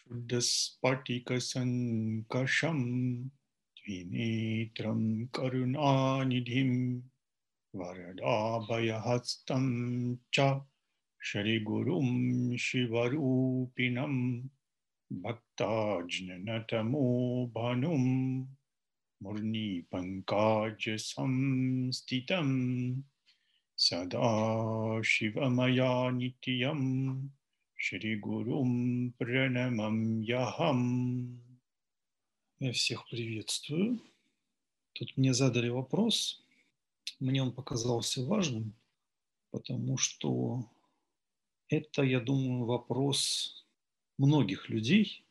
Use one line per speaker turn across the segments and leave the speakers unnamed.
शुद्धस्फटिकसङ्कषं त्रिनेत्रं करुणानिधिं वरदाभयहस्तं च श्रीगुरुं शिवरूपिणं भक्ताज्ञनतमो भानुं मुरलीपङ्कजसंस्थितं सदा शिवमया Шри-гурум пранамамьяхам. Я всех приветствую. Тут мне задали вопрос. Мне он показался важным, потому что это, я думаю, вопрос многих людей.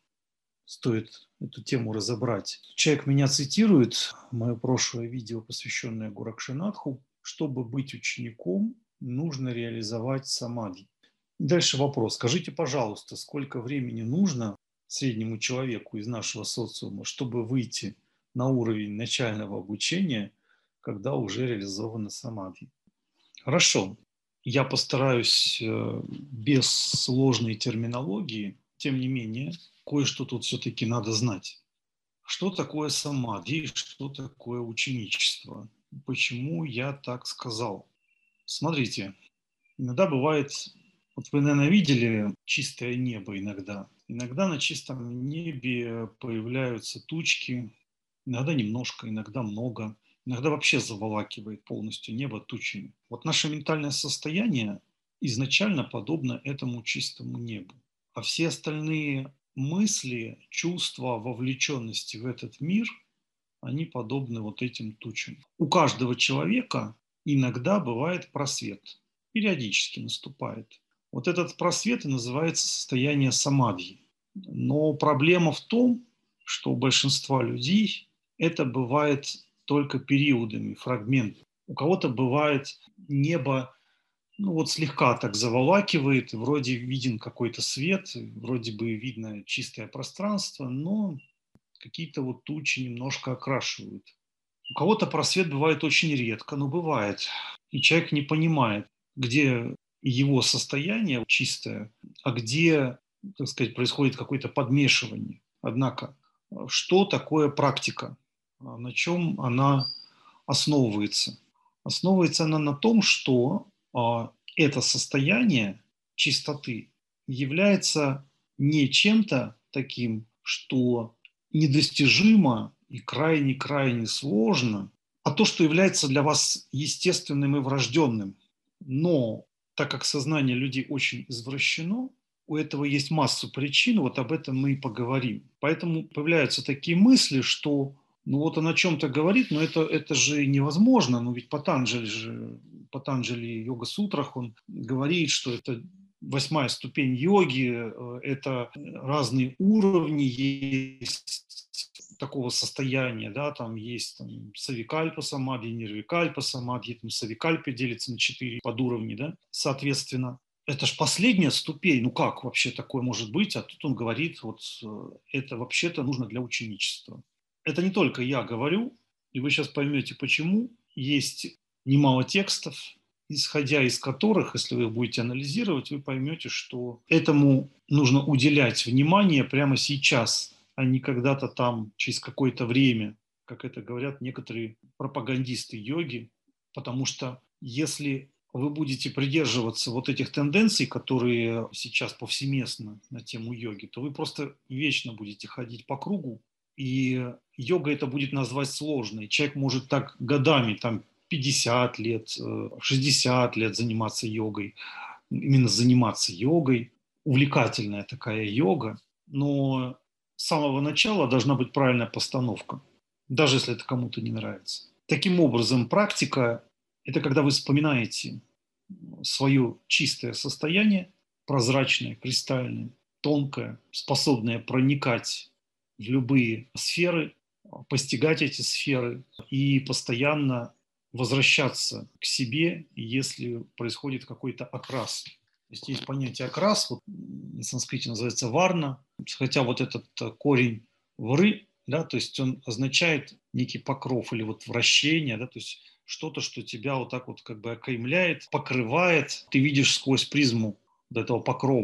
Стоит эту тему разобрать. Человек меня цитирует, мое прошлое видео, посвященное Гуракшинатху. Чтобы быть учеником, нужно реализовать самадхи. Дальше вопрос. Скажите, пожалуйста, сколько времени нужно среднему человеку из нашего социума, чтобы выйти на уровень начального обучения, когда уже реализована самадхи? Хорошо. Я постараюсь без сложной терминологии, тем не менее, кое-что тут все-таки надо знать. Что такое самадхи, что такое ученичество? Почему я так сказал? Смотрите, иногда бывает... Вот вы, наверное, видели чистое небо иногда. Иногда на чистом небе появляются тучки, иногда немножко, иногда много, иногда вообще заволакивает полностью небо тучами. Вот наше ментальное состояние изначально подобно этому чистому небу. А все остальные мысли, чувства, вовлеченности в этот мир, они подобны вот этим тучам. У каждого человека иногда бывает просвет, периодически наступает. Вот этот просвет и называется состояние самадхи. Но проблема в том, что у большинства людей это бывает только периодами, фрагментами. У кого-то бывает небо, ну вот слегка так заволакивает, вроде виден какой-то свет, вроде бы видно чистое пространство, но какие-то вот тучи немножко окрашивают. У кого-то просвет бывает очень редко, но бывает. И человек не понимает, где его состояние чистое, а где, так сказать, происходит какое-то подмешивание. Однако, что такое практика? На чем она основывается? Основывается она на том, что это состояние чистоты является не чем-то таким, что недостижимо и крайне-крайне сложно, а то, что является для вас естественным и врожденным. Но так как сознание людей очень извращено, у этого есть массу причин, вот об этом мы и поговорим. Поэтому появляются такие мысли, что ну вот он о чем-то говорит, но это же невозможно, ну ведь Патанджали йога-сутрах он говорит, что это 8-я ступень йоги, это разные уровни есть такого состояния, да, там есть там, савикальпа самадхи, нирвикальпа самадхи, там савикальпа делится на 4 подуровни, да, соответственно. Это же последняя ступень, ну как вообще такое может быть, а тут он говорит, вот это вообще-то нужно для ученичества. Это не только я говорю, и вы сейчас поймете, почему. Есть немало текстов, исходя из которых, если вы их будете анализировать, вы поймете, что этому нужно уделять внимание прямо сейчас, а не когда-то там через какое-то время, как это говорят некоторые пропагандисты йоги, потому что если вы будете придерживаться вот этих тенденций, которые сейчас повсеместно на тему йоги, то вы просто вечно будете ходить по кругу, и йога это будет назвать сложной. Человек может так годами, там 50 лет, 60 лет заниматься йогой, именно заниматься йогой. Увлекательная такая йога, но с самого начала должна быть правильная постановка, даже если это кому-то не нравится. Таким образом, практика – это когда вы вспоминаете свое чистое состояние, прозрачное, кристальное, тонкое, способное проникать в любые сферы, постигать эти сферы и постоянно возвращаться к себе, если происходит какой-то окрас. То есть понятие окрас, вот на санскрите называется варна, хотя вот этот корень вры, да, то есть он означает некий покров или вот вращение, да, то есть что-то, что тебя вот так вот как бы окаймляет, покрывает, ты видишь сквозь призму вот этого покрова.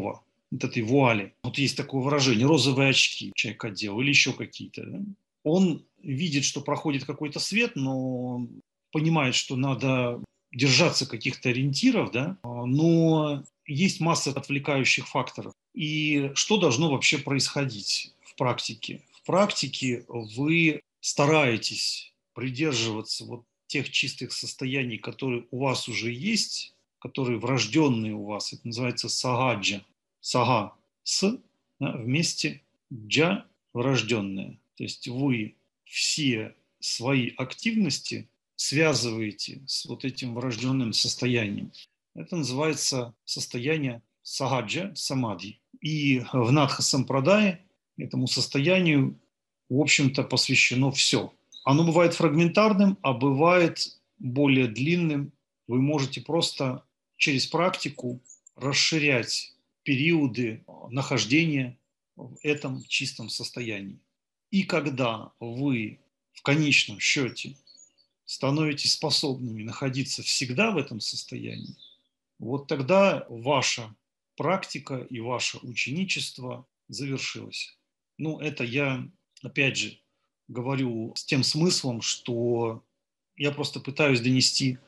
вот этой вуали. Вот есть такое выражение, розовые очки человек одел или еще какие-то. Да? Он видит, что проходит какой-то свет, но понимает, что надо держаться каких-то ориентиров, да, но есть масса отвлекающих факторов. И что должно вообще происходить в практике? В практике вы стараетесь придерживаться вот тех чистых состояний, которые у вас уже есть, которые врожденные у вас. Это называется сагаджа. Сага с, да, вместе джа врожденное. То есть вы все свои активности связываете с вот этим врожденным состоянием. Это называется состояние сагаджа, самадхи. И в Надха Сампрадае этому состоянию, в общем-то, посвящено все. Оно бывает фрагментарным, а бывает более длинным. Вы можете просто через практику расширять периоды нахождения в этом чистом состоянии. И когда вы в конечном счете становитесь способными находиться всегда в этом состоянии, вот тогда ваша практика и ваше ученичество завершилось. Ну, это я, опять же, говорю с тем смыслом, что я просто пытаюсь донести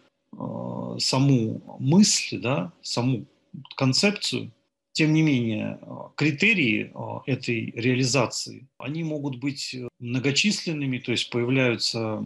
саму мысль, да, саму концепцию. Тем не менее, критерии этой реализации, они могут быть многочисленными, то есть появляются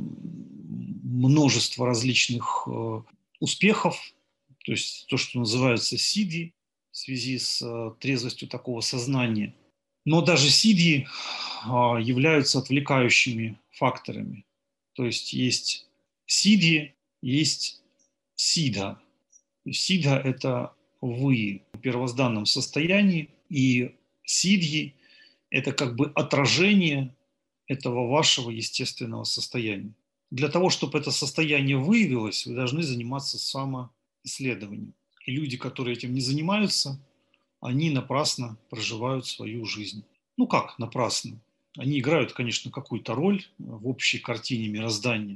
множество различных успехов, то есть то, что называется сидди, в связи с трезвостью такого сознания. Но даже сидди являются отвлекающими факторами. То есть сидди, есть сидха. Сидха – это вы в первозданном состоянии, и сидхи – это как бы отражение этого вашего естественного состояния. Для того, чтобы это состояние выявилось, вы должны заниматься самоисследованием. И люди, которые этим не занимаются, они напрасно проживают свою жизнь. Ну как напрасно? Они играют, конечно, какую-то роль в общей картине мироздания,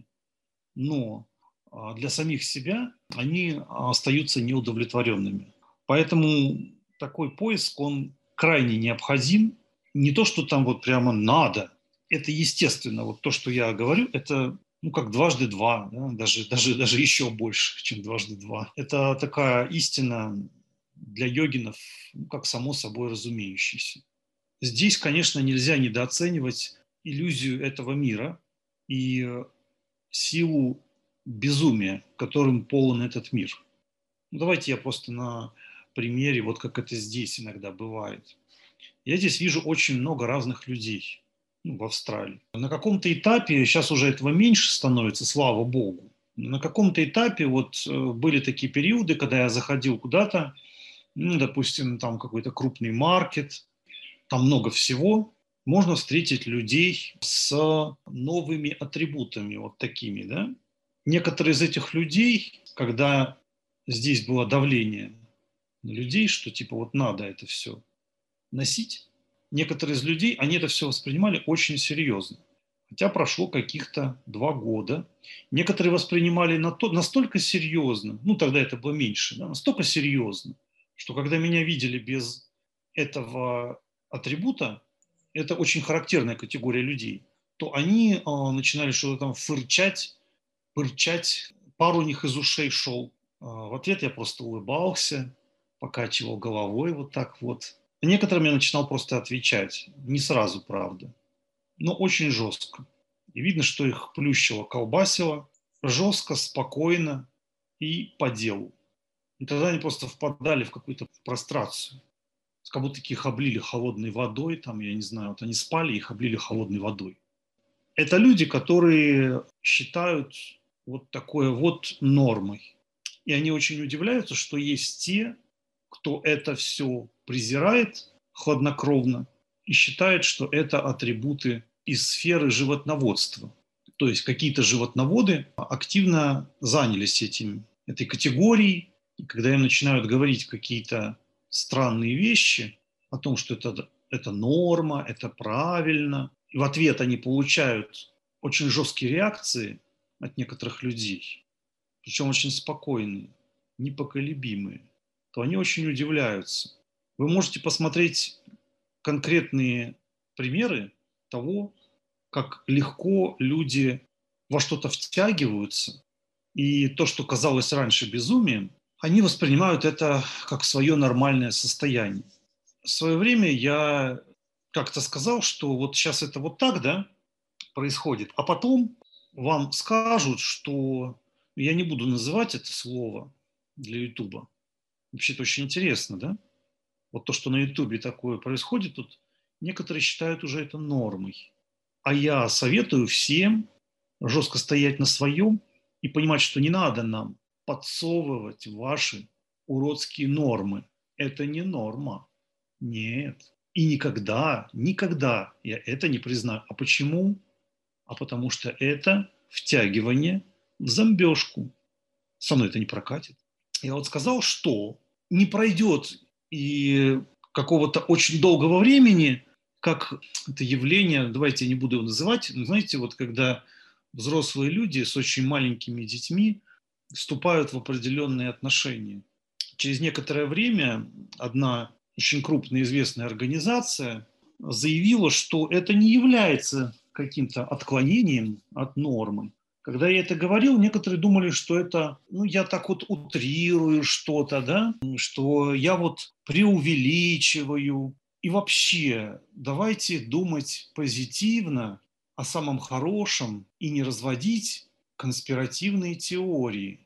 но для самих себя они остаются неудовлетворенными. Поэтому такой поиск, он крайне необходим. Не то, что там вот прямо надо. Это естественно. Вот то, что я говорю, это ну, как дважды два, да? даже еще больше, чем дважды два. Это такая истина для йогинов, ну, как само собой разумеющаяся. Здесь, конечно, нельзя недооценивать иллюзию этого мира и силу безумия, которым полон этот мир. Ну, давайте я просто на примере, вот как это здесь иногда бывает. Я здесь вижу очень много разных людей, ну, в Австралии. На каком-то этапе, сейчас уже этого меньше становится, слава богу, на каком-то этапе вот были такие периоды, когда я заходил куда-то, ну, допустим, там какой-то крупный маркет, там много всего, можно встретить людей с новыми атрибутами, вот такими, да. Некоторые из этих людей, когда здесь было давление на людей, что типа вот надо это все носить, некоторые из людей, они это все воспринимали очень серьезно. Хотя прошло каких-то 2 года. Некоторые воспринимали настолько серьезно, ну тогда это было меньше, да, настолько серьезно, что когда меня видели без этого атрибута, это очень характерная категория людей, то они начинали что-то там фырчать, пырчать, пар у них из ушей шел. В ответ я просто улыбался, покачивал головой вот так вот. Некоторым я начинал просто отвечать, не сразу, правда, но очень жестко. И видно, что их плющило, колбасило, жестко, спокойно и по делу. И тогда они просто впадали в какую-то прострацию. Как будто их облили холодной водой, там, я не знаю, вот они спали, их облили холодной водой. Это люди, которые считают вот такое вот нормой. И они очень удивляются, что есть те, кто это все презирает хладнокровно и считает, что это атрибуты из сферы животноводства. То есть какие-то животноводы активно занялись этой категорией, и когда им начинают говорить какие-то странные вещи о том, что это норма, это правильно, и в ответ они получают очень жесткие реакции от некоторых людей, причем очень спокойные, непоколебимые, то они очень удивляются. Вы можете посмотреть конкретные примеры того, как легко люди во что-то втягиваются, и то, что казалось раньше безумием, они воспринимают это как свое нормальное состояние. В свое время я как-то сказал, что вот сейчас это вот так, да, происходит, а потом вам скажут, что я не буду называть это слово для Ютуба. Вообще-то очень интересно, да? Вот то, что на Ютубе такое происходит, тут некоторые считают уже это нормой. А я советую всем жестко стоять на своем и понимать, что не надо нам подсовывать ваши уродские нормы. Это не норма. Нет. И никогда, никогда я это не признаю. А почему? А потому что это втягивание в зомбежку. Со мной это не прокатит. Я вот сказал, что не пройдет и какого-то очень долгого времени, как это явление, давайте я не буду его называть, но знаете, вот когда взрослые люди с очень маленькими детьми вступают в определенные отношения. Через некоторое время одна очень крупная известная организация заявила, что это не является каким-то отклонением от нормы. Когда я это говорил, некоторые думали, что это, ну, я так вот утрирую что-то, да, что я вот преувеличиваю. И вообще, давайте думать позитивно о самом хорошем и не разводить конспиративные теории.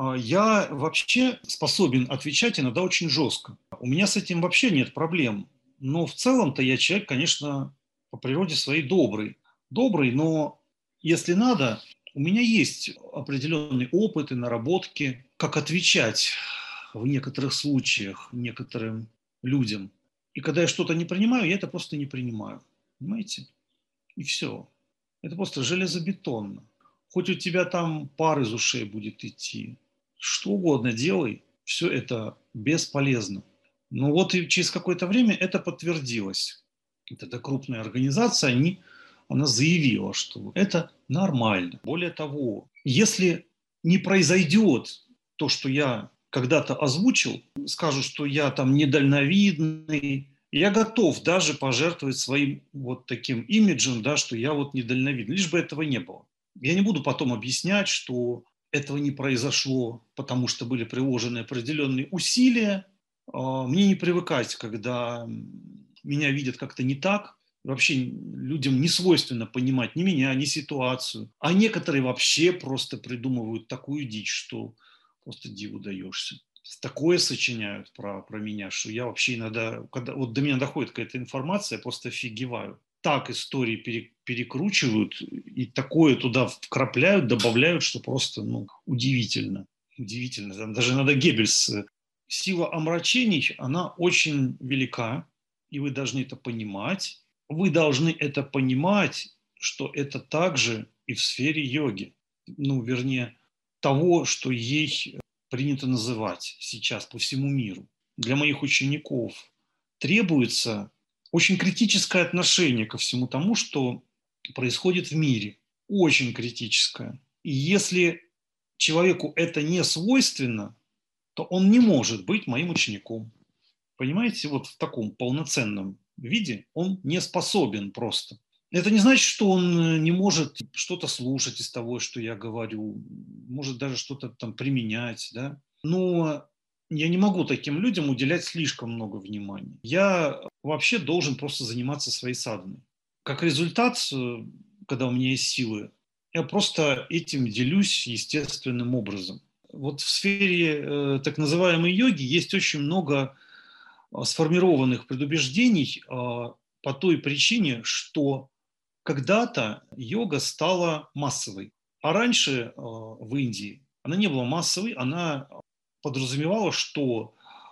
Я вообще способен отвечать иногда очень жестко. У меня с этим вообще нет проблем. Но в целом-то я человек, конечно, по природе своей добрый. Добрый, но если надо, у меня есть определенный опыт и наработки, как отвечать в некоторых случаях некоторым людям. И когда я что-то не принимаю, я это просто не принимаю. Понимаете? И все. Это просто железобетонно. Хоть у тебя там пар из ушей будет идти, что угодно делай, все это бесполезно. Но вот и через какое-то время это подтвердилось. Вот эта крупная организация, она заявила, что это нормально. Более того, если не произойдет то, что я когда-то озвучил, скажут, что я там недальновидный, я готов даже пожертвовать своим вот таким имиджем, да, что я вот недальновидный, лишь бы этого не было. Я не буду потом объяснять, что этого не произошло, потому что были приложены определенные усилия. Мне не привыкать, когда меня видят как-то не так. Вообще людям не свойственно понимать ни меня, ни ситуацию. А некоторые вообще просто придумывают такую дичь, что просто диву даешься. Такое сочиняют про меня, что я вообще иногда, когда вот до меня доходит какая-то информация, я просто офигеваю. Так истории перекручивают и такое туда вкрапляют, добавляют, что просто удивительно. Удивительно. Там даже иногда Геббельс. Сила омрачений, она очень велика, и вы должны это понимать. Вы должны это понимать, что это также и в сфере йоги. Вернее, того, что ей принято называть сейчас по всему миру. Для моих учеников требуется очень критическое отношение ко всему тому, что происходит в мире. Очень критическое. И если человеку это не свойственно, то он не может быть моим учеником. Понимаете, вот в таком полноценном виде он не способен просто. Это не значит, что он не может что-то слушать из того, что я говорю, может даже что-то там применять, да. Но я не могу таким людям уделять слишком много внимания. Я вообще должен просто заниматься своей садханой. Как результат, когда у меня есть силы, я просто этим делюсь естественным образом. Вот в сфере так называемой йоги есть очень много сформированных предубеждений по той причине, что когда-то йога стала массовой. А раньше в Индии она не была массовой, она подразумевала, что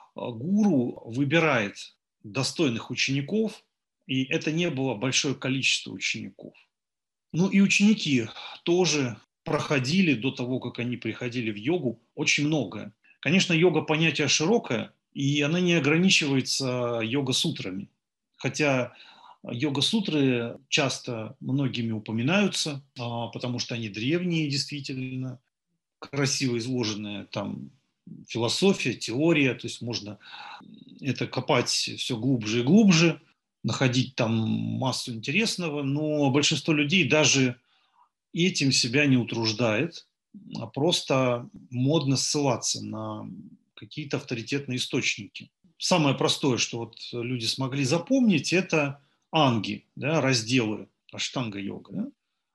гуру выбирает достойных учеников, и это не было большое количество учеников. Ну и ученики тоже проходили до того, как они приходили в йогу, очень многое. Конечно, йога понятие широкое, и она не ограничивается йога-сутрами. Хотя йога-сутры часто многими упоминаются, потому что они древние, действительно, красиво изложенные там философия, теория, то есть можно это копать все глубже и глубже, находить там массу интересного, но большинство людей даже этим себя не утруждает, а просто модно ссылаться на какие-то авторитетные источники. Самое простое, что вот люди смогли запомнить, это анги, да, разделы аштанга-йога. Да?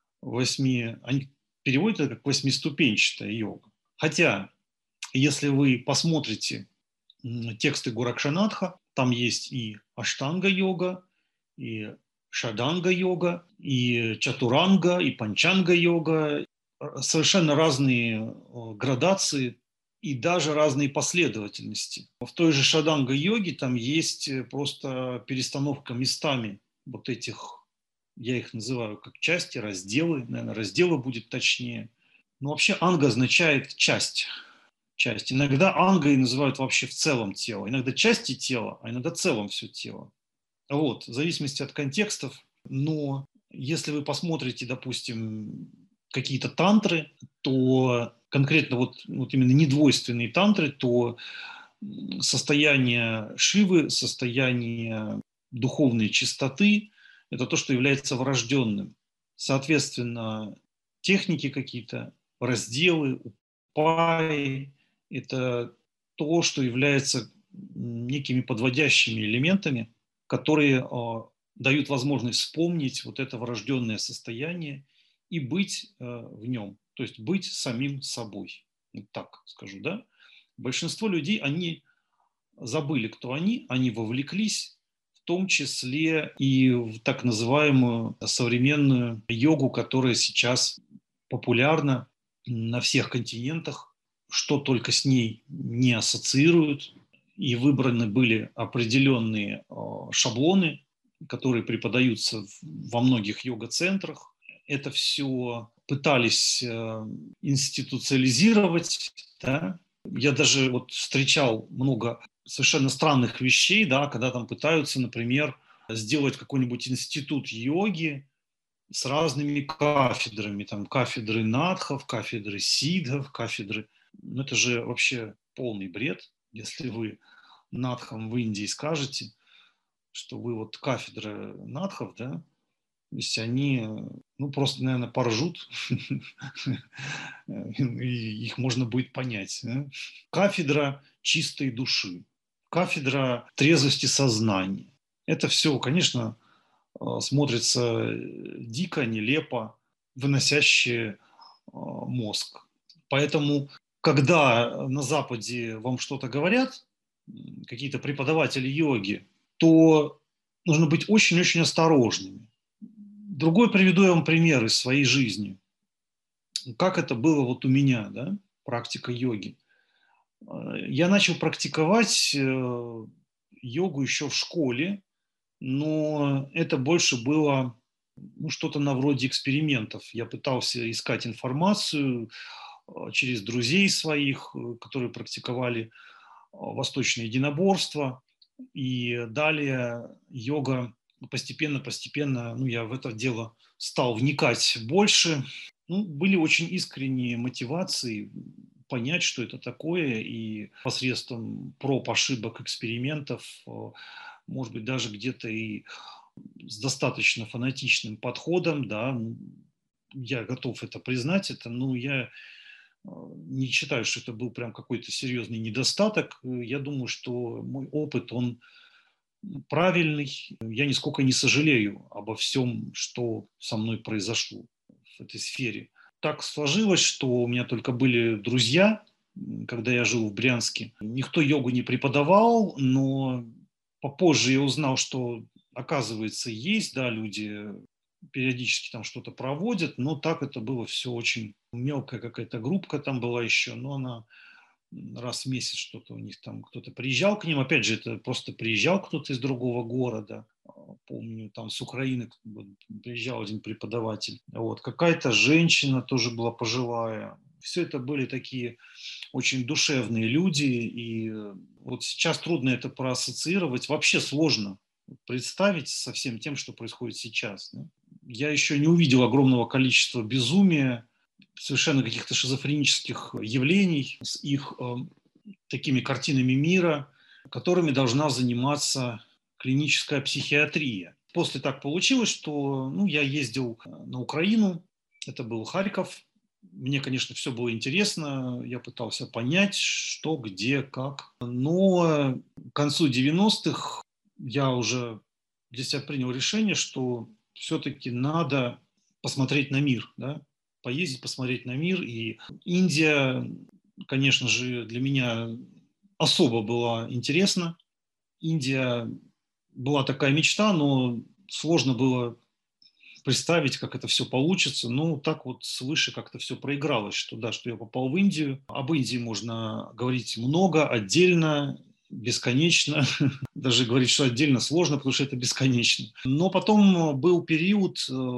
Они переводят это как восьмиступенчатая йога. Хотя, если вы посмотрите тексты Гуракшанатха, там есть и аштанга-йога, и шаданга-йога, и чатуранга, и панчанга-йога, совершенно разные градации и даже разные последовательности. В той же шаданга-йоге там есть просто перестановка местами вот этих, я их называю как части, разделы, наверное, разделы будет точнее. Но вообще анга означает часть. Часть. Иногда ангой называют вообще в целом тело. Иногда части тела, а иногда целом все тело. Вот, в зависимости от контекстов. Но если вы посмотрите, допустим, какие-то тантры, то конкретно вот именно недвойственные тантры, то состояние Шивы, состояние духовной чистоты – это то, что является врожденным. Соответственно, техники какие-то, разделы, упаи – это то, что является некими подводящими элементами, которые дают возможность вспомнить вот это врожденное состояние и быть в нем, то есть быть самим собой. Вот так скажу, да? Большинство людей, они забыли, кто они вовлеклись в том числе и в так называемую современную йогу, которая сейчас популярна на всех континентах, что только с ней не ассоциируют, и выбраны были определенные шаблоны, которые преподаются во многих йога-центрах. Это все пытались институциализировать, да? Я даже вот встречал много совершенно странных вещей, да, когда там пытаются, например, сделать какой-нибудь институт йоги с разными кафедрами, там кафедры надхов, кафедры сидхов, кафедры. Ну, это же вообще полный бред, если вы надхам в Индии скажете, что вы вот кафедра надхов, да, то есть они, ну, просто, наверное, поржут, и их можно будет понять. Да? Кафедра чистой души, кафедра трезвости сознания. Это все, конечно, смотрится дико, нелепо, выносящее мозг. Поэтому, когда на Западе вам что-то говорят, какие-то преподаватели йоги, то нужно быть очень-очень осторожными. Другой приведу я вам пример из своей жизни. Как это было вот у меня, да, практика йоги. Я начал практиковать йогу еще в школе, но это больше было что-то на вроде экспериментов. Я пытался искать информацию через друзей своих, которые практиковали восточное единоборство. И далее йога постепенно, ну, я в это дело стал вникать больше. Ну, были очень искренние мотивации понять, что это такое, и посредством проб, ошибок, экспериментов, может быть, даже где-то и с достаточно фанатичным подходом, да, я готов это признать, но я не считаю, что это был прям какой-то серьезный недостаток. Я думаю, что мой опыт, он правильный. Я нисколько не сожалею обо всем, что со мной произошло в этой сфере. Так сложилось, что у меня только были друзья, когда я жил в Брянске. Никто йогу не преподавал, но попозже я узнал, что, оказывается, есть, да, люди периодически там что-то проводят, но так это было все очень мелкая какая-то группка там была еще, но она раз в месяц что-то у них там, кто-то приезжал к ним, опять же, это просто приезжал кто-то из другого города, помню, там с Украины приезжал один преподаватель, вот, какая-то женщина тоже была пожилая, все это были такие очень душевные люди, и вот сейчас трудно это проассоциировать, вообще сложно представить со всем тем, что происходит сейчас. Да? Я еще не увидел огромного количества безумия, совершенно каких-то шизофренических явлений с их такими картинами мира, которыми должна заниматься клиническая психиатрия. После так получилось, что я ездил на Украину, это был Харьков. Мне, конечно, все было интересно, я пытался понять, что, где, как. Но к концу 90-х я уже для себя принял решение, что все-таки надо посмотреть на мир, да? Поездить, посмотреть на мир. И Индия, конечно же, для меня особо была интересна. Индия была такая мечта, но сложно было представить, как это все получится. Ну, так вот свыше как-то все проигралось, что да, что я попал в Индию. Об Индии можно говорить много, отдельно, бесконечно. Даже говорить, что отдельно сложно, потому что это бесконечно. Но потом был период,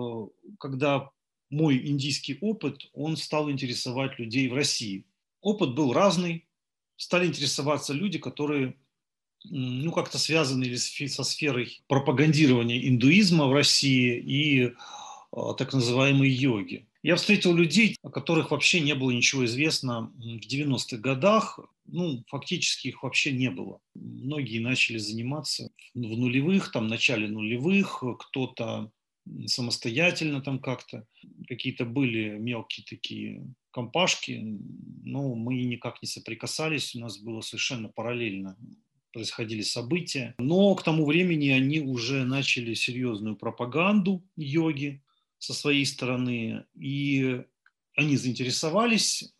когда мой индийский опыт, он стал интересовать людей в России. Опыт был разный. Стали интересоваться люди, которые как-то связаны или со сферой пропагандирования индуизма в России и так называемой йоги. Я встретил людей, о которых вообще не было ничего известно в 90-х годах. Фактически их вообще не было. Многие начали заниматься в нулевых, там, начале нулевых, кто-то самостоятельно там как-то. Какие-то были мелкие такие компашки, но мы никак не соприкасались, у нас было совершенно параллельно происходили события. Но к тому времени они уже начали серьезную пропаганду йоги со своей стороны, и они заинтересовались.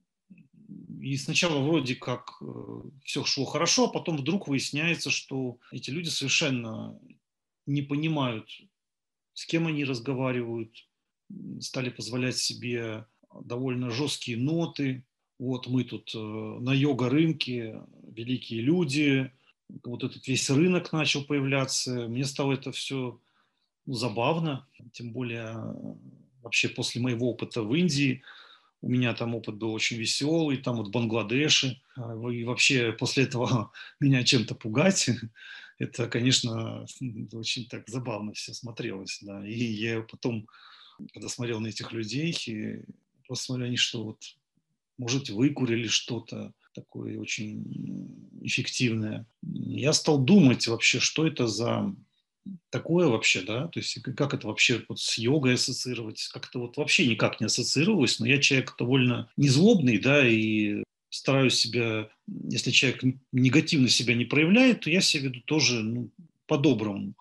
И сначала вроде как все шло хорошо, а потом вдруг выясняется, что эти люди совершенно не понимают, с кем они разговаривают, стали позволять себе довольно жесткие ноты. Вот мы тут на йога-рынке, великие люди, вот этот весь рынок начал появляться. Мне стало это все забавно, тем более вообще после моего опыта в Индии. У меня там опыт был очень веселый, там вот в Бангладеше. И вообще после этого меня чем-то пугать, это, конечно, очень так забавно все смотрелось. Да. И я потом, когда смотрел на этих людей, и просто смотрю, они что, вот, может, выкурили что-то такое очень эффективное. Я стал думать вообще, что это за такое вообще, да, то есть как это вообще вот с йогой ассоциировать, как-то вот вообще никак не ассоциировалось, но я человек довольно незлобный, да, и стараюсь себя, если человек негативно себя не проявляет, то я себя веду тоже по-доброму.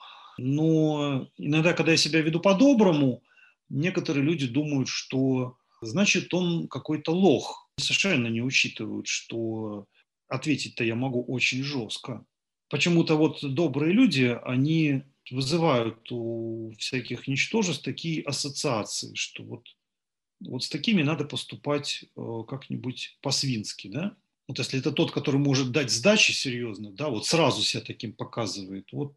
Но иногда, когда я себя веду по-доброму, некоторые люди думают, что значит он какой-то лох. Совершенно не учитывают, что ответить-то я могу очень жестко. Почему-то вот добрые люди, они вызывают у всяких ничтожеств такие ассоциации, что вот с такими надо поступать как-нибудь по-свински, да? Вот если это тот, который может дать сдачи серьезно, да, вот сразу себя таким показывает, вот,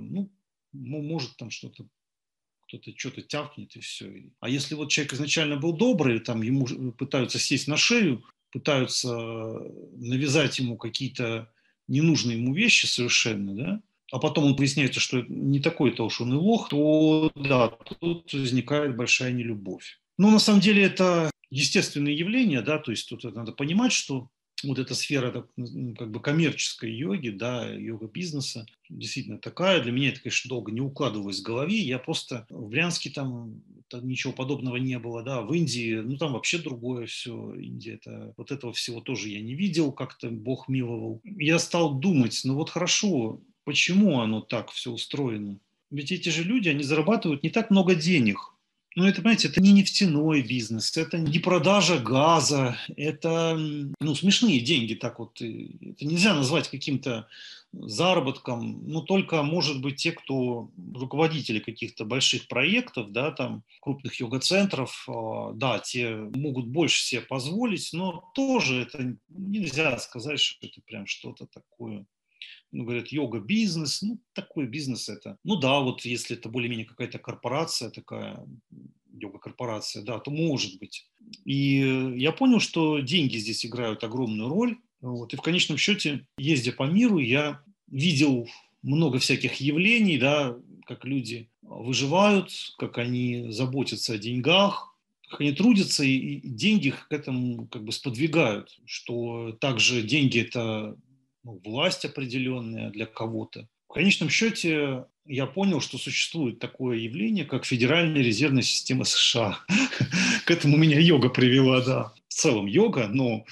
может там что-то, кто-то что-то тявкнет и все. А если вот человек изначально был добрый, там ему пытаются сесть на шею, пытаются навязать ему какие-то ненужные ему вещи совершенно, да, а потом он выясняется, что не такой-то уж он и лох, то да, тут возникает большая нелюбовь. Но на самом деле это естественные явления, да, то есть тут надо понимать, что вот эта сфера как бы коммерческой йоги, да, йога-бизнеса, действительно такая. Для меня это, конечно, долго не укладывалось в голове. Я просто в Брянске там ничего подобного не было, да, в Индии, там вообще другое все. Индия, вот этого всего тоже я не видел, как-то Бог миловал. Я стал думать, вот хорошо, почему оно так все устроено? Ведь эти же люди, они зарабатывают не так много денег. Это, понимаете, это не нефтяной бизнес, это не продажа газа, это, смешные деньги, так вот, это нельзя назвать каким-то заработком, только, может быть, те, кто руководители каких-то больших проектов, да, там, крупных йога-центров, да, те могут больше себе позволить, но тоже это нельзя сказать, что это прям что-то такое. Говорят, йога-бизнес, такой бизнес это. Да, вот если это более-менее какая-то корпорация такая, йога-корпорация, да, то может быть. И я понял, что деньги здесь играют огромную роль. Вот. И в конечном счете, ездя по миру, я видел много всяких явлений, да, как люди выживают, как они заботятся о деньгах, как они трудятся, и деньги их к этому как бы сподвигают, что также деньги – это власть определенная для кого-то. В конечном счете я понял, что существует такое явление, как Федеральная резервная система США. К этому меня йога привела, да. В целом йога, но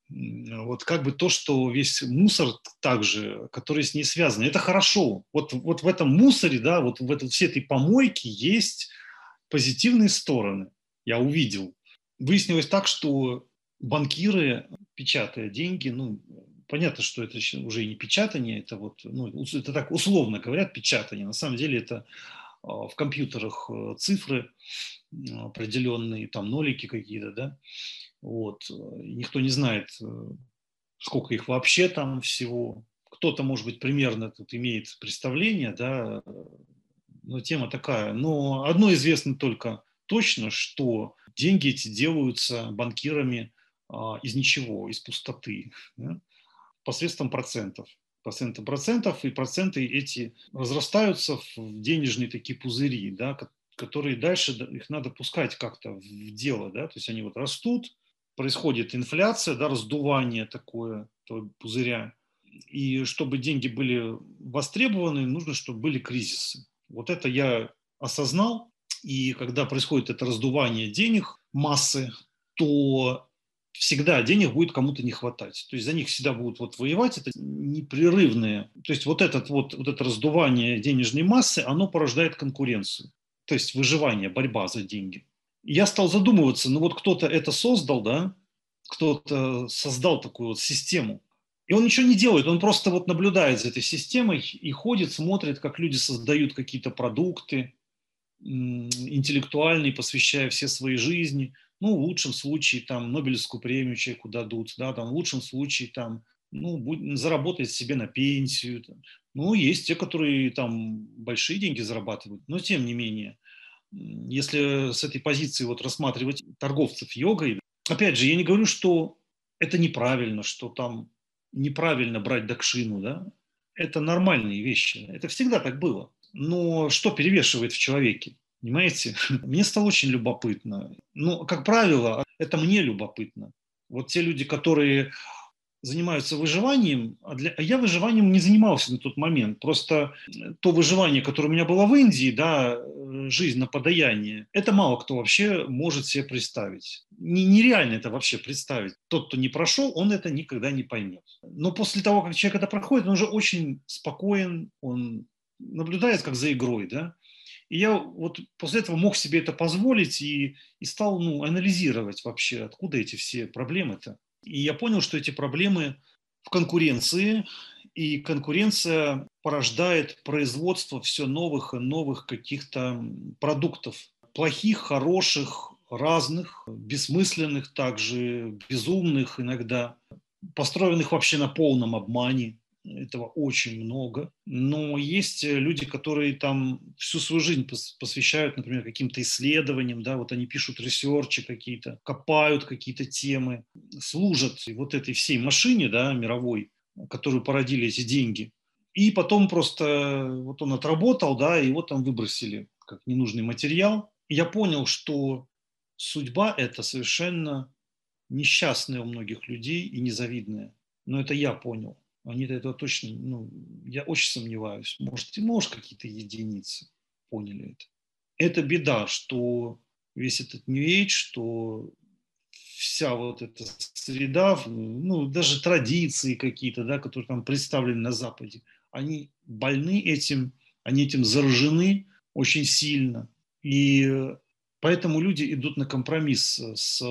вот как бы то, что весь мусор также, который с ней связан, это хорошо. Вот в этом мусоре, да, вот в всей этой помойке есть позитивные стороны. Я увидел. Выяснилось так, что банкиры, печатая деньги, ну, понятно, что это уже и не печатание, это вот, ну, это так условно говорят, печатание. На самом деле это в компьютерах цифры определенные, там нолики какие-то, да, вот. И никто не знает, сколько их вообще там всего. Кто-то, может быть, примерно тут имеет представление, да, но тема такая. Но одно известно только точно, что деньги эти делаются банкирами из ничего, из пустоты, да, посредством процентов. Посредством процентов, и проценты эти разрастаются в денежные такие пузыри, да, которые дальше их надо пускать как-то в дело, да, то есть они вот растут, происходит инфляция, да, раздувание такое этого пузыря, и чтобы деньги были востребованы, нужно, чтобы были кризисы. Вот это я осознал, и когда происходит это раздувание денег, массы, то всегда денег будет кому-то не хватать. То есть за них всегда будут вот воевать, это непрерывные. То есть вот это раздувание денежной массы, оно порождает конкуренцию. То есть выживание, борьба за деньги. И я стал задумываться, ну вот кто-то это создал, да, кто-то создал такую вот систему. И он ничего не делает, он просто вот наблюдает за этой системой и ходит, смотрит, как люди создают какие-то продукты, интеллектуальный, посвящая все свои жизни. Ну, в лучшем случае там Нобелевскую премию человеку дадут, да, там, в лучшем случае там, ну, заработает себе на пенсию. Там. Ну, есть те, которые там большие деньги зарабатывают, но тем не менее, если с этой позиции вот рассматривать торговцев йогой, опять же, я не говорю, что это неправильно, что там неправильно брать дакшину, да, это нормальные вещи, это всегда так было. Но что перевешивает в человеке? Понимаете? Мне стало очень любопытно. Ну, как правило, это мне любопытно. Вот те люди, которые занимаются выживанием, а я выживанием не занимался на тот момент. Просто то выживание, которое у меня было в Индии, да, жизнь на подаяние, это мало кто вообще может себе представить. Нереально это вообще представить. Тот, кто не прошел, он это никогда не поймет. Но после того, как человек это проходит, он уже очень спокоен, он наблюдает как за игрой, да. И я вот после этого мог себе это позволить и стал, ну, анализировать вообще, откуда эти все проблемы-то. И я понял, что эти проблемы в конкуренции, и конкуренция порождает производство все новых и новых каких-то продуктов. Плохих, хороших, разных, бессмысленных также, безумных иногда, построенных вообще на полном обмане. Этого очень много. Но есть люди, которые там всю свою жизнь посвящают, например, каким-то исследованиям, да, вот они пишут ресерчи какие-то, копают какие-то темы, служат вот этой всей машине, да, мировой, которую породили эти деньги. И потом просто вот он отработал, да, и его там выбросили как ненужный материал. И я понял, что судьба это совершенно несчастная у многих людей и незавидная. Но это я понял. Они-то этого точно, ну, я очень сомневаюсь. Может, какие-то единицы поняли это. Это беда, что весь этот New Age, что вся вот эта среда, ну, даже традиции какие-то, да, которые там представлены на Западе, они больны этим, они этим заражены очень сильно. И поэтому люди идут на компромисс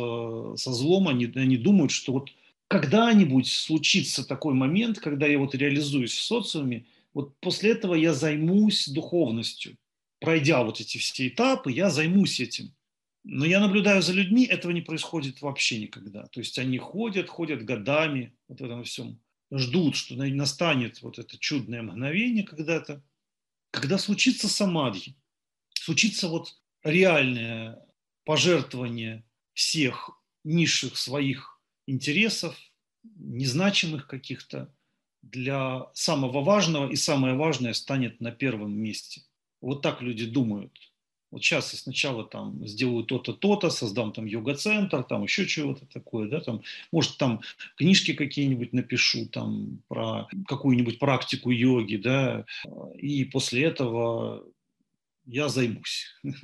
со злом, они думают, что вот когда-нибудь случится такой момент, когда я вот реализуюсь в социуме, вот после этого я займусь духовностью. Пройдя вот эти все этапы, я займусь этим. Но я наблюдаю за людьми, этого не происходит вообще никогда. То есть они ходят годами вот в этом всем, ждут, что настанет вот это чудное мгновение когда-то, когда случится самадхи, случится вот реальное пожертвование всех низших своих интересов, незначимых каких-то, для самого важного, и самое важное станет на первом месте. Вот так люди думают. Вот сейчас я сначала там сделаю то-то, то-то, создам там йога-центр, там еще чего-то такое, да, там, может, там книжки какие-нибудь напишу там про какую-нибудь практику йоги, да, и после этого я займусь.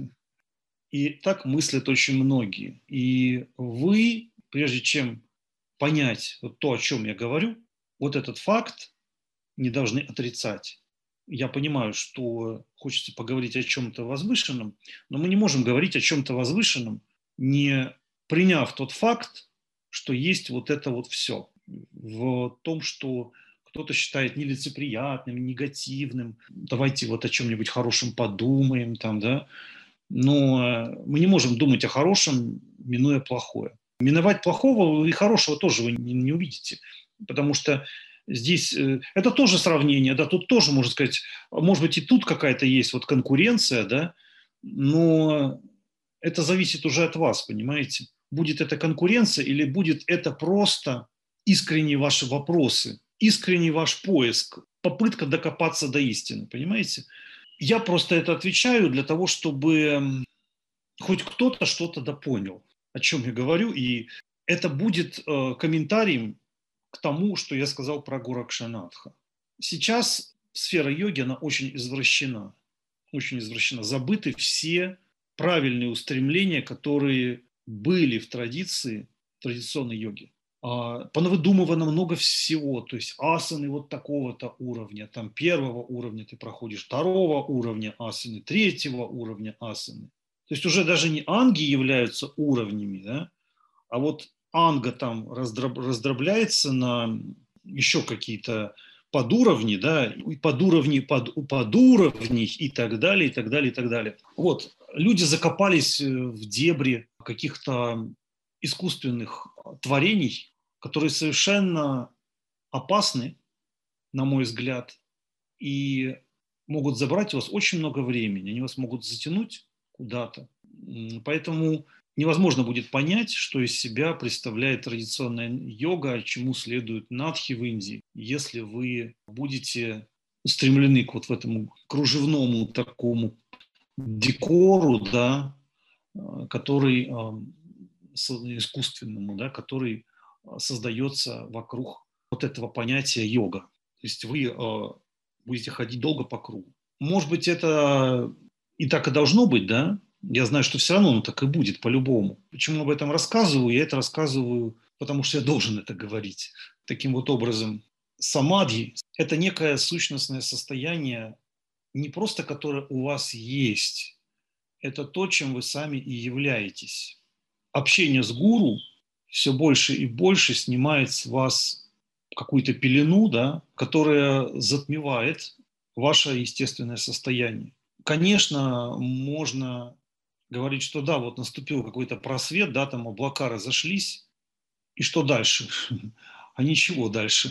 И так мыслят очень многие. И вы, прежде чем понять вот то, о чем я говорю, вот этот факт не должны отрицать. Я понимаю, что хочется поговорить о чем-то возвышенном, но мы не можем говорить о чем-то возвышенном, не приняв тот факт, что есть вот это вот все. В том, что кто-то считает нелицеприятным, негативным, давайте вот о чем-нибудь хорошем подумаем, там, да, но мы не можем думать о хорошем, минуя плохое. Миновать плохого и хорошего тоже вы не увидите, потому что здесь это тоже сравнение, да, тут тоже, можно сказать, может быть, и тут какая-то есть вот конкуренция, да, но это зависит уже от вас, понимаете? Будет это конкуренция или будет это просто искренние ваши вопросы, искренний ваш поиск, попытка докопаться до истины, понимаете? Я просто это отвечаю для того, чтобы хоть кто-то что-то допонял, о чем я говорю, и это будет комментарием к тому, что я сказал про Горакшанатха. Сейчас сфера йоги, она очень извращена, очень извращена. Забыты все правильные устремления, которые были в традиции, традиционной йоги. Понавыдумывано много всего, то есть асаны вот такого-то уровня, там первого уровня ты проходишь, второго уровня асаны, третьего уровня асаны. То есть уже даже не анги являются уровнями, да, а вот анга там раздробляется на еще какие-то подуровни, да, и подуровни подуровней и так далее, и так далее, и так далее. Вот, люди закопались в дебри каких-то искусственных творений, которые совершенно опасны, на мой взгляд, и могут забрать у вас очень много времени. Они вас могут затянуть куда-то. Поэтому невозможно будет понять, что из себя представляет традиционная йога, чему следует надхи в Индии, если вы будете устремлены к вот в этому кружевному такому декору, да, который искусственному, да, который создается вокруг вот этого понятия йога. То есть вы будете ходить долго по кругу. Может быть, это и так и должно быть, да? Я знаю, что все равно оно так и будет по-любому. Почему об этом рассказываю? Я это рассказываю, потому что я должен это говорить. Таким вот образом, самадхи– это некое сущностное состояние, не просто которое у вас есть, это то, чем вы сами и являетесь. Общение с гуру все больше и больше снимает с вас какую-то пелену, да, которая затмевает ваше естественное состояние. Конечно, можно говорить, что да, вот наступил какой-то просвет, да, там облака разошлись, и что дальше? А ничего дальше.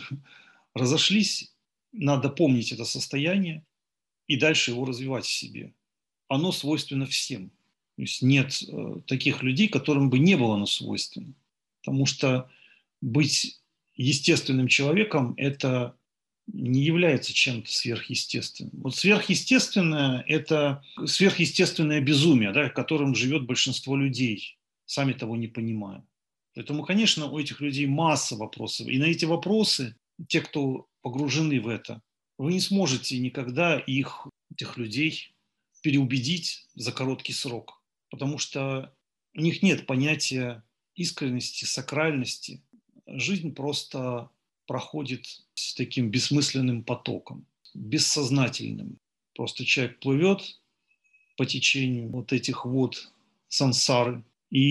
Разошлись, надо помнить это состояние и дальше его развивать в себе. Оно свойственно всем. То есть нет таких людей, которым бы не было оно свойственно. Потому что быть естественным человеком– это не является чем-то сверхъестественным. Вот сверхъестественное– это сверхъестественное безумие, да, которым живет большинство людей, сами того не понимая. Поэтому, конечно, у этих людей масса вопросов. И на эти вопросы, те, кто погружены в это, вы не сможете никогда этих людей, переубедить за короткий срок. Потому что у них нет понятия искренности, сакральности. Жизнь просто проходит с таким бессмысленным потоком, бессознательным. Просто человек плывет по течению вот этих вод сансары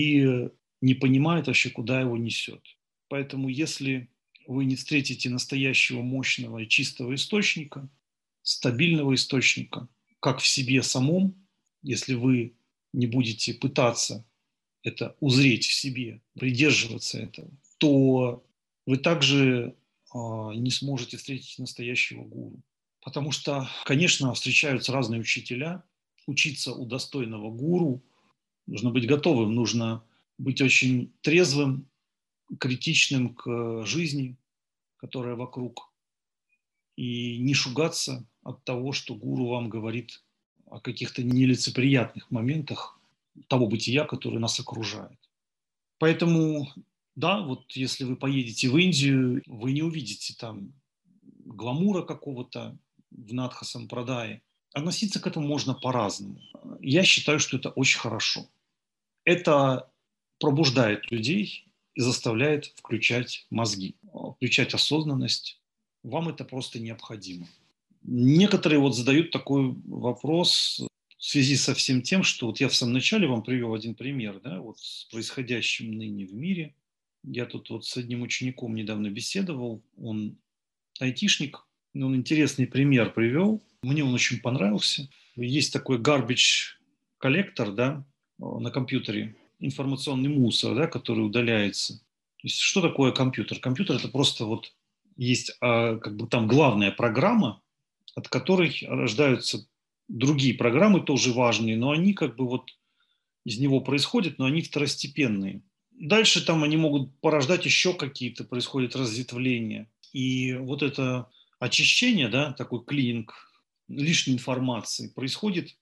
и не понимает вообще, куда его несет. Поэтому если вы не встретите настоящего мощного и чистого источника, стабильного источника, как в себе самом, если вы не будете пытаться это узреть в себе, придерживаться этого, то вы также не сможете встретить настоящего гуру. Потому что, конечно, встречаются разные учителя. Учиться у достойного гуру нужно быть готовым, нужно быть очень трезвым, критичным к жизни, которая вокруг, и не шугаться от того, что гуру вам говорит о каких-то нелицеприятных моментах того бытия, которое нас окружает. Поэтому, да, вот если вы поедете в Индию, вы не увидите там гламура какого-то в Надха-сампрадае. Относиться к этому можно по-разному. Я считаю, что это очень хорошо. Это пробуждает людей и заставляет включать мозги, включать осознанность. Вам это просто необходимо. Некоторые вот задают такой вопрос в связи со всем тем, что вот я в самом начале вам привел один пример, да, вот с происходящим ныне в мире. Я тут вот с одним учеником недавно беседовал, он айтишник, он интересный пример привел, мне он очень понравился. Есть такой garbage коллектор, да, на компьютере, информационный мусор, да, который удаляется. То есть что такое компьютер? Компьютер это просто вот есть как бы там главная программа, от которой рождаются другие программы, тоже важные, но они как бы вот из него происходят, но они второстепенные. Дальше там они могут порождать еще какие-то, происходит разветвления. И вот это очищение, да, такой клининг лишней информации происходит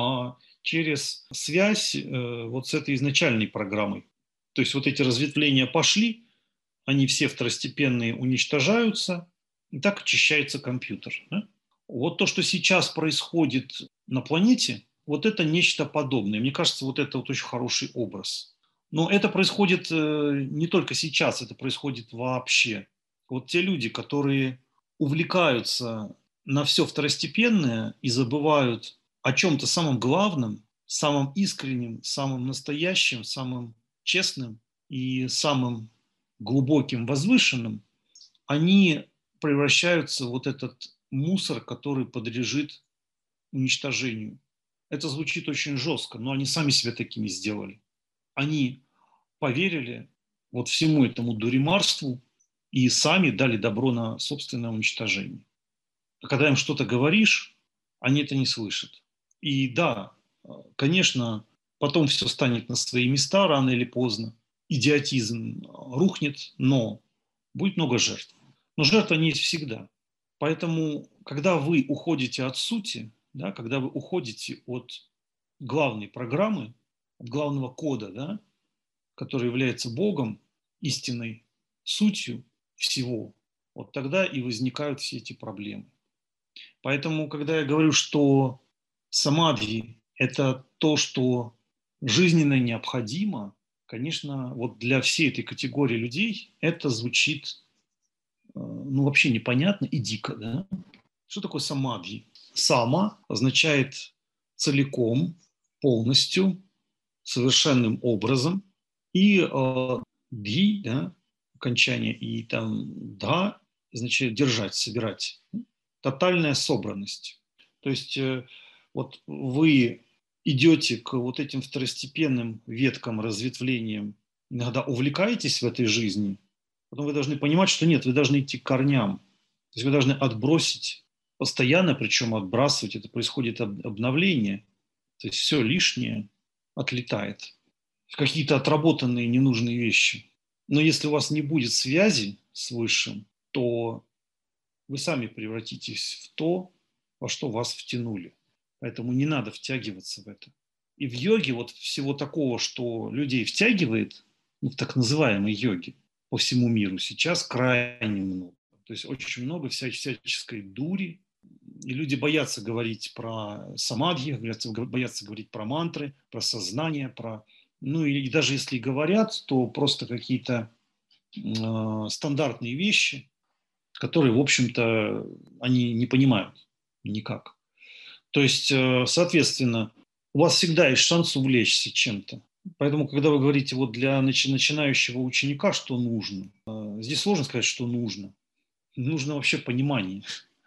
через связь вот с этой изначальной программой. То есть вот эти разветвления пошли, они все второстепенные уничтожаются, и так очищается компьютер. Да? Вот то, что сейчас происходит на планете, вот это нечто подобное. Мне кажется, вот это вот очень хороший образ. Но это происходит не только сейчас, это происходит вообще. Вот те люди, которые увлекаются на все второстепенное и забывают о чем-то самом главном, самом искреннем, самом настоящем, самым честным и самым глубоким, возвышенным, они превращаются в вот этот мусор, который подлежит уничтожению. Это звучит очень жестко, но они сами себя такими сделали. Они поверили вот всему этому дуримарству и сами дали добро на собственное уничтожение. А когда им что-то говоришь, они это не слышат. И да, конечно, потом все станет на свои места рано или поздно. Идиотизм рухнет, но будет много жертв. Но жертв они есть всегда. Поэтому, когда вы уходите от сути, да, когда вы уходите от главной программы, от главного кода, да, который является Богом, истинной сутью всего, вот тогда и возникают все эти проблемы. Поэтому, когда я говорю, что самадхи – это то, что жизненно необходимо, конечно, вот для всей этой категории людей это звучит ну, вообще непонятно и дико. Да? Что такое самадхи? Сама означает целиком, полностью, совершенным образом. И дхи, да, окончание, и там да, означает держать, собирать. Тотальная собранность. То есть вот вы идете к вот этим второстепенным веткам, разветвлениям, иногда увлекаетесь в этой жизни, потом вы должны понимать, что нет, вы должны идти к корням. То есть вы должны отбросить постоянно, причем отбрасывать, это происходит обновление. То есть все лишнее отлетает. Какие-то отработанные ненужные вещи. Но если у вас не будет связи с Высшим, то вы сами превратитесь в то, во что вас втянули. Поэтому не надо втягиваться в это. И в йоге вот всего такого, что людей втягивает, ну, в так называемой йоге по всему миру сейчас крайне много. То есть очень много всяческой дури, и люди боятся говорить про самадхи, боятся говорить про мантры, про сознание, про... Ну и даже если говорят, то просто какие-то стандартные вещи, которые, в общем-то, они не понимают никак. То есть, соответственно, у вас всегда есть шанс увлечься чем-то. Поэтому, когда вы говорите вот для начинающего ученика, что нужно, здесь сложно сказать, что нужно. Нужно вообще понимание.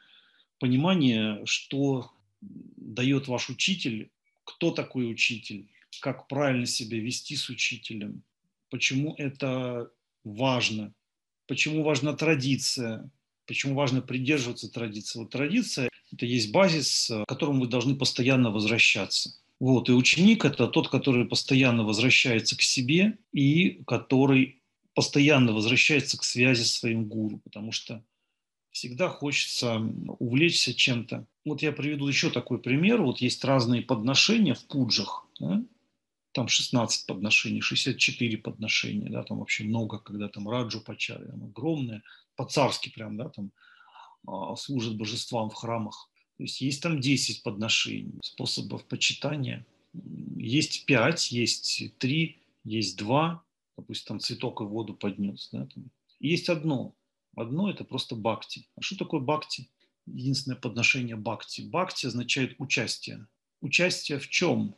Понимание, что дает ваш учитель, кто такой учитель, как правильно себя вести с учителем, почему это важно, почему важна традиция, почему важно придерживаться традиции. Вот традиция – это есть базис, к которому вы должны постоянно возвращаться. Вот, и ученик – это тот, который постоянно возвращается к себе и который постоянно возвращается к связи с своим гуру, потому что всегда хочется увлечься чем-то. Вот я приведу еще такой пример. Вот есть разные подношения в пуджах, да? Там 16 подношений, 64 подношения, да, там вообще много, когда там раджу пачари, там огромное, по-царски прям, да, там служат божествам в храмах. То есть там 10 подношений, способов почитания. Есть 5, есть 3, есть 2, допустим, там цветок и воду поднес. Да, там. Есть одно. Одно – это просто бхакти. А что такое бхакти? Единственное подношение бхакти. Бхакти означает участие. Участие в чем?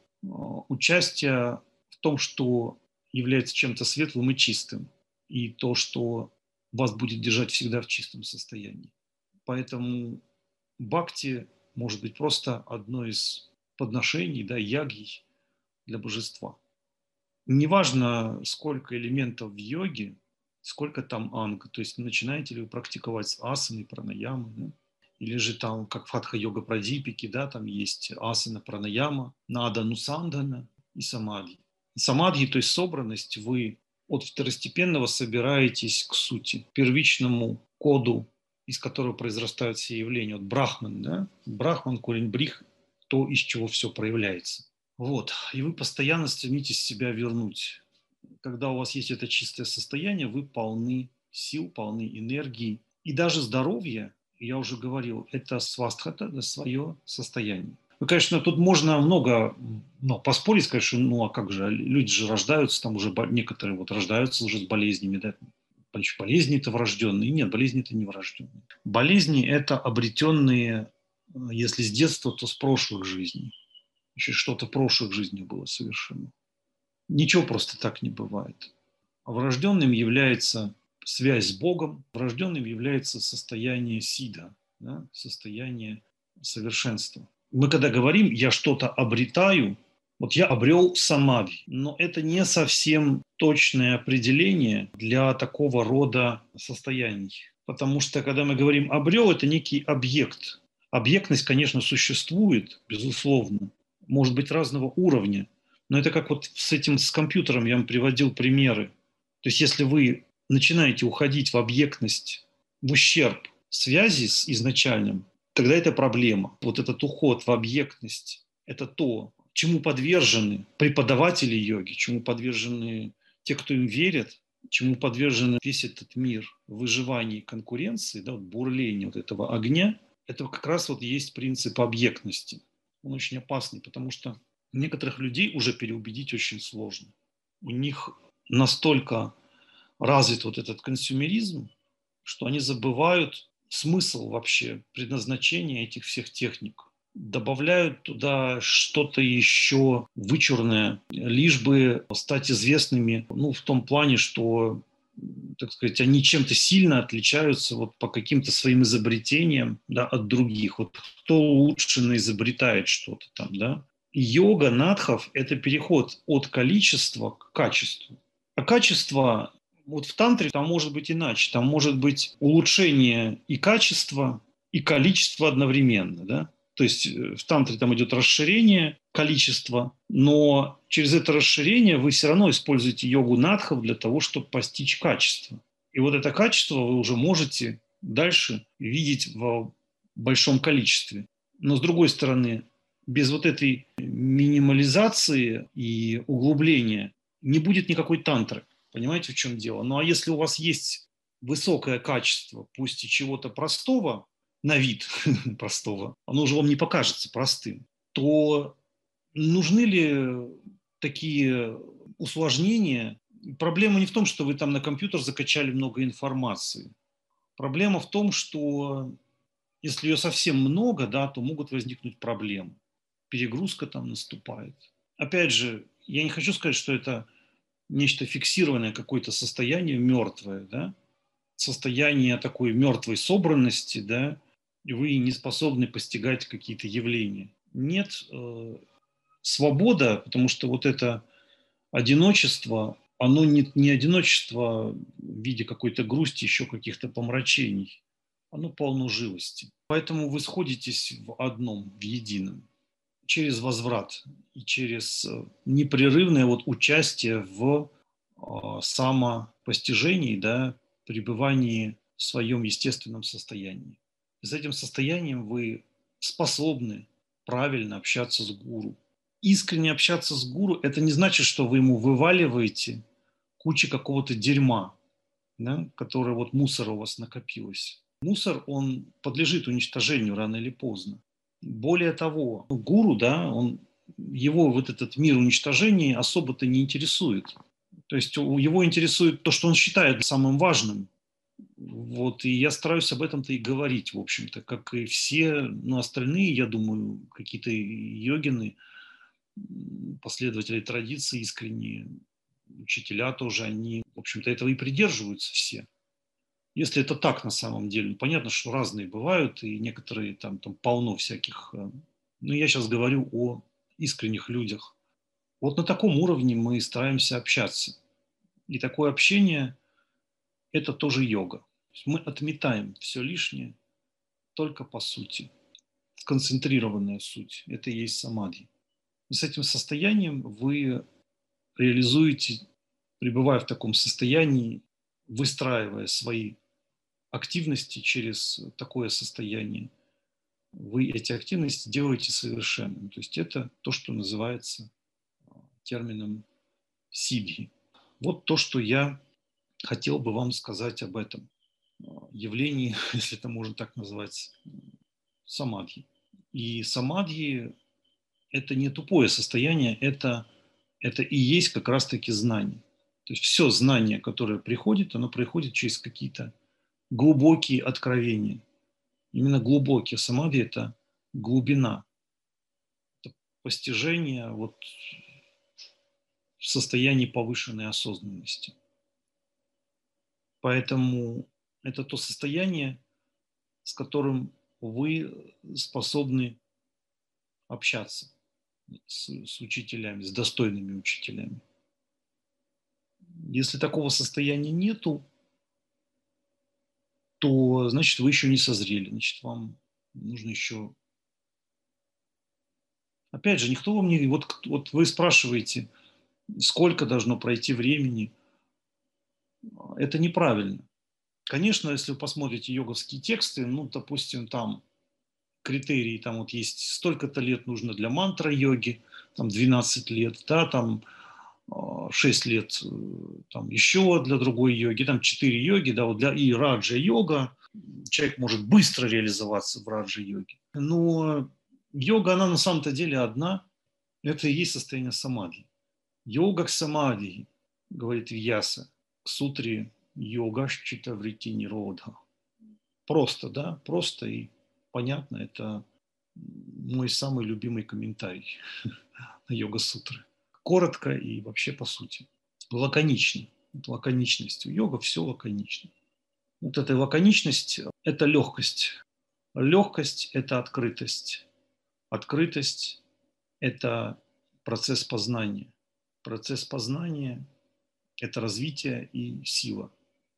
Участие в том, что является чем-то светлым и чистым. И то, что вас будет держать всегда в чистом состоянии. Поэтому бхакти может быть просто одно из подношений, да, ягий для божества. Неважно, сколько элементов в йоге, сколько там анг, то есть начинаете ли вы практиковать с асаны, пранаямы, да? Или же там, как в хатха-йога прадипике, да, там есть асана, пранаяма, нада, нусандана и самадхи. Самадхи, то есть собранность, вы от второстепенного собираетесь к сути, первичному коду, из которого произрастают все явления. Вот брахман, да? Брахман, корень брих, то, из чего все проявляется. Вот. И вы постоянно стремитесь себя вернуть. Когда у вас есть это чистое состояние, вы полны сил, полны энергии. И даже здоровье, я уже говорил, это свастхата, это свое состояние. Ну, конечно, тут можно много поспорить, сказать, что ну а как же, люди же рождаются, там уже некоторые вот рождаются уже с болезнями, да, болезни это врожденные. Нет, болезни это не врожденные. Болезни это обретенные, если с детства, то с прошлых жизней. Еще что-то в прошлых жизнях было совершено. Ничего просто так не бывает. А врожденным является связь с Богом, врожденным является состояние сида, да, состояние совершенства. Мы когда говорим «я что-то обретаю», вот я обрел самадхи, но это не совсем точное определение для такого рода состояний. Потому что когда мы говорим «обрел», это некий объект. Объектность, конечно, существует, безусловно, может быть разного уровня, но это как вот с компьютером я вам приводил примеры. То есть если вы начинаете уходить в объектность, в ущерб связи с изначальным, тогда это проблема. Вот этот уход в объектность – это то, чему подвержены преподаватели йоги, чему подвержены те, кто им верит, чему подвержен весь этот мир выживания и конкуренции, да, вот бурления вот этого огня. Это как раз вот есть принцип объектности. Он очень опасный, потому что некоторых людей уже переубедить очень сложно. У них настолько развит вот этот консюмеризм, что они забывают смысл вообще, предназначения этих всех техник. Добавляют туда что-то еще вычурное, лишь бы стать известными, ну, в том плане, что, так сказать, они чем-то сильно отличаются вот по каким-то своим изобретениям, да, от других. Вот кто лучше изобретает что-то там, да. Йога надхов – это переход от количества к качеству. А качество вот в тантре там может быть иначе. Там может быть улучшение и качества, и количества одновременно. Да? То есть в тантре там идет расширение количества, но через это расширение вы все равно используете йогу надхов для того, чтобы постичь качество. И вот это качество вы уже можете дальше видеть в большом количестве. Но с другой стороны, без вот этой минимализации и углубления не будет никакой тантры. Понимаете, в чем дело? Ну а если у вас есть высокое качество, пусть и чего-то простого, на вид простого, оно уже вам не покажется простым, то нужны ли такие усложнения? Проблема не в том, что вы там на компьютер закачали много информации. Проблема в том, что если ее совсем много, да, то могут возникнуть проблемы. Перегрузка там наступает. Опять же, я не хочу сказать, что это нечто фиксированное, какое-то состояние мертвое, да, состояние такой мертвой собранности, да, и вы не способны постигать какие-то явления. Нет, свобода, потому что вот это одиночество, оно не одиночество в виде какой-то грусти, еще каких-то помрачений, оно полно живости. Поэтому вы сходитесь в одном, в едином, через возврат и через непрерывное вот участие в самопостижении, да, пребывании в своем естественном состоянии. И с этим состоянием вы способны правильно общаться с гуру. Искренне общаться с гуру – это не значит, что вы ему вываливаете кучу какого-то дерьма, да, которое вот мусора у вас накопилось. Мусор, он подлежит уничтожению рано или поздно. Более того, гуру, да, его вот этот мир уничтожения особо-то не интересует. То есть его интересует то, что он считает самым важным. Вот, и я стараюсь об этом-то и говорить, в общем-то, как и все, ну, остальные, я думаю, какие-то йогины, последователи традиции искренние, учителя тоже, они, в общем-то, этого и придерживаются все. Если это так на самом деле, ну, понятно, что разные бывают, и некоторые там полно всяких, но я сейчас говорю о искренних людях. Вот на таком уровне мы стараемся общаться. И такое общение – это тоже йога. Мы отметаем все лишнее только по сути. Сконцентрированная суть – это и есть самадхи. И с этим состоянием вы реализуете, пребывая в таком состоянии, выстраивая свои активности через такое состояние, вы эти активности делаете совершенным. То есть это то, что называется термином сиддхи. Вот то, что я хотел бы вам сказать об этом явлении, если это можно так назвать, самадхи. И самадхи – это не тупое состояние, это и есть как раз-таки знание. То есть все знание, которое приходит, оно приходит через какие-то глубокие откровения. Именно глубокие. Самадхи – это глубина, это постижение вот в состоянии повышенной осознанности. Поэтому это то состояние, с которым вы способны общаться с учителями, с достойными учителями. Если такого состояния нету, то значит вы еще не созрели, значит вам нужно еще. Опять же, никто вам не. Вот вы спрашиваете, сколько должно пройти времени. Это неправильно. Конечно, если вы посмотрите йоговские тексты, ну, допустим, там критерии, там вот есть столько-то лет нужно для мантра-йоги, там 12 лет, да, там 6 лет там еще для другой йоги, там 4 йоги, да, вот для и раджа-йога, человек может быстро реализоваться в раджа-йоге. Но йога, она на самом-то деле одна, это и есть состояние самадхи. Йога к самадхи, говорит Вьяса, к сутре йогашчита врити ниродха. Просто, да, просто и понятно, это мой самый любимый комментарий на йога-сутры. Коротко и вообще по сути. Лаконично. Вот лаконичность. У йога все лаконично. Вот эта лаконичность – это легкость. Легкость – это открытость. Открытость – это процесс познания. Процесс познания – это развитие и сила.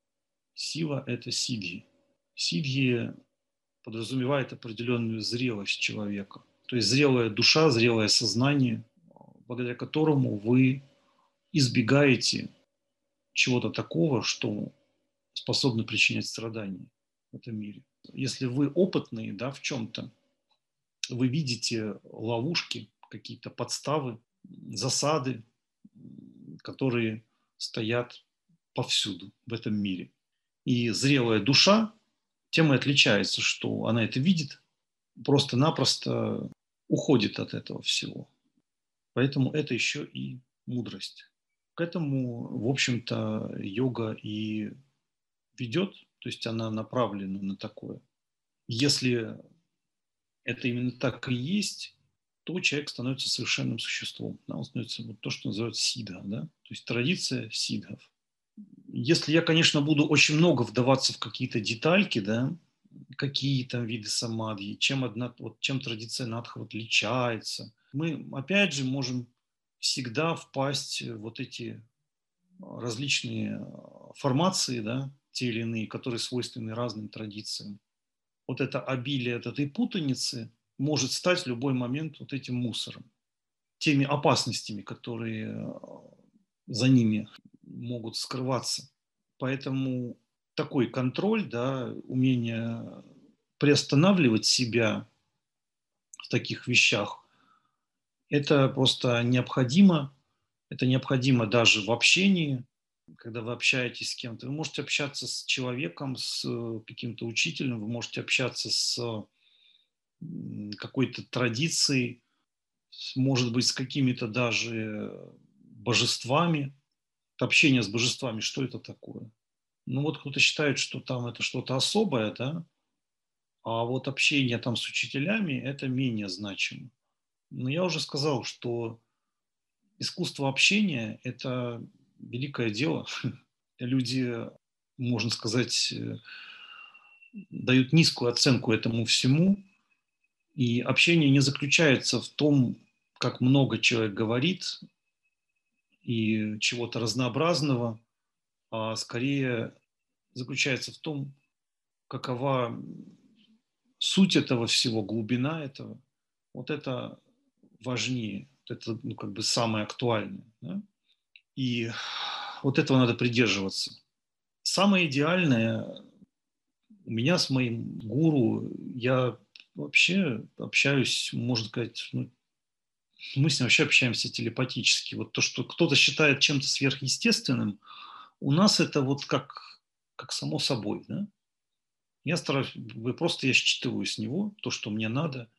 Сила – это сиддхи. Сиддхи подразумевает определенную зрелость человека. То есть зрелая душа, зрелое сознание, благодаря которому вы избегаете чего-то такого, что способно причинять страдания в этом мире. Если вы опытные, да, в чем-то, вы видите ловушки, какие-то подставы, засады, которые стоят повсюду в этом мире. И зрелая душа тем и отличается, что она это видит, просто-напросто уходит от этого всего. Поэтому это еще и мудрость. К этому, в общем-то, йога и ведет, то есть она направлена на такое. Если это именно так и есть, то человек становится совершенным существом. Да, он становится вот то, что называют сиддха, да? То есть традиция сиддхов. Если я, конечно, буду очень много вдаваться в какие-то детальки, да, какие там виды самадхи, чем традиция надхов отличается, мы опять же можем всегда впасть в вот эти различные формации, да, те или иные, которые свойственны разным традициям. Вот это обилие от этой путаницы может стать в любой момент вот этим мусором, теми опасностями, которые за ними могут скрываться. Поэтому такой контроль, да, умение приостанавливать себя в таких вещах, это просто необходимо. Это необходимо даже в общении, когда вы общаетесь с кем-то. Вы можете общаться с человеком, с каким-то учителем, вы можете общаться с какой-то традицией, может быть, с какими-то даже божествами. Общение с божествами, что это такое? Ну вот кто-то считает, что там это что-то особое, да, а вот общение там с учителями – это менее значимо. Но я уже сказал, что искусство общения – это великое дело. Люди, можно сказать, дают низкую оценку этому всему, и общение не заключается в том, как много человек говорит и чего-то разнообразного, а скорее заключается в том, какова суть этого всего, глубина этого. Вот это важнее, вот это ну, как бы самое актуальное. Да? И вот этого надо придерживаться. Самое идеальное у меня с моим гуру, я вообще общаюсь, можно сказать, ну, мы с ним вообще общаемся телепатически. Вот то, что кто-то считает чем-то сверхъестественным, у нас это вот как само собой. Да? Я стараюсь, просто я считываю с него то, что мне надо,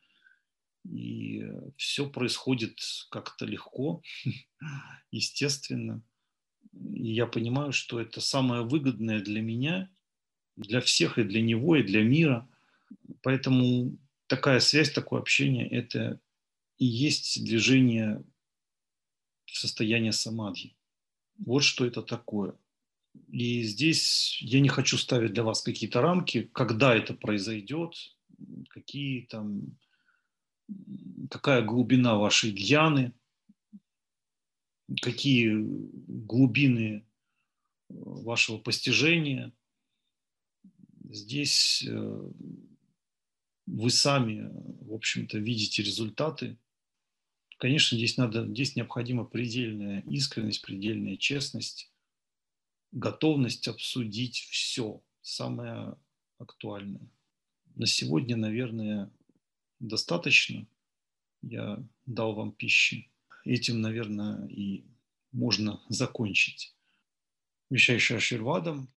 и все происходит как-то легко, естественно. И я понимаю, что это самое выгодное для меня, для всех, и для него, и для мира. Поэтому такая связь, такое общение – это и есть движение в состояние самадхи. Вот что это такое. И здесь я не хочу ставить для вас какие-то рамки, когда это произойдет, какие там, какая глубина вашей гьяны, какие глубины вашего постижения. Здесь вы сами, в общем-то, видите результаты. Конечно, здесь необходима предельная искренность, предельная честность, готовность обсудить все, самое актуальное. На сегодня, наверное, достаточно. Я дал вам пищи. Этим, наверное, и можно закончить. Вещающий Аширвадом.